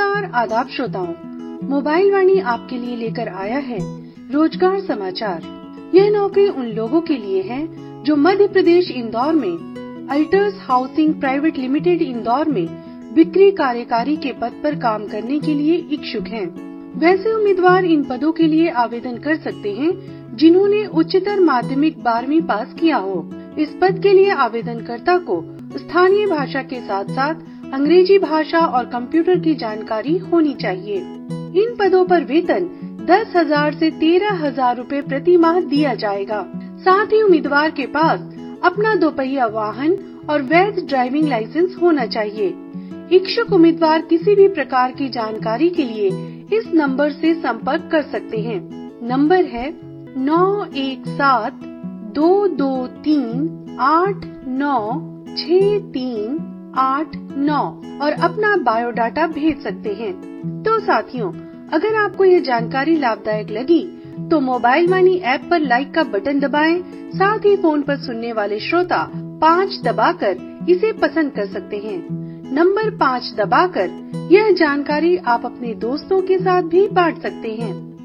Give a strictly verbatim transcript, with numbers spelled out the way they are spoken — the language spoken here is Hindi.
नमस्कार आदाब श्रोताओं, मोबाइल वाणी आपके लिए लेकर आया है रोजगार समाचार। यह नौकरी उन लोगों के लिए है जो मध्य प्रदेश इंदौर में अल्टर्स हाउसिंग प्राइवेट लिमिटेड इंदौर में बिक्री कार्यकारी के पद पर काम करने के लिए इच्छुक हैं। वैसे उम्मीदवार इन पदों के लिए आवेदन कर सकते हैं जिन्होंने उच्चतर माध्यमिक बारहवीं पास किया हो। इस पद के लिए आवेदनकर्ता को स्थानीय भाषा के साथ साथ अंग्रेजी भाषा और कंप्यूटर की जानकारी होनी चाहिए। इन पदों पर वेतन दस हजार से तेरह हजार रूपए प्रति माह दिया जाएगा। साथ ही उम्मीदवार के पास अपना दोपहिया वाहन और वैध ड्राइविंग लाइसेंस होना चाहिए। इच्छुक उम्मीदवार किसी भी प्रकार की जानकारी के लिए इस नंबर से संपर्क कर सकते हैं। नंबर है नौ एक सात दो दो तीन आठ नौ छह तीन आठ नौ और अपना बायोडाटा भेज सकते हैं। तो साथियों, अगर आपको यह जानकारी लाभदायक लगी तो मोबाइल वाणी ऐप पर लाइक का बटन दबाएं। साथ ही फोन पर सुनने वाले श्रोता पाँच दबाकर इसे पसंद कर सकते हैं। नंबर पाँच दबाकर यह जानकारी आप अपने दोस्तों के साथ भी बांट सकते हैं।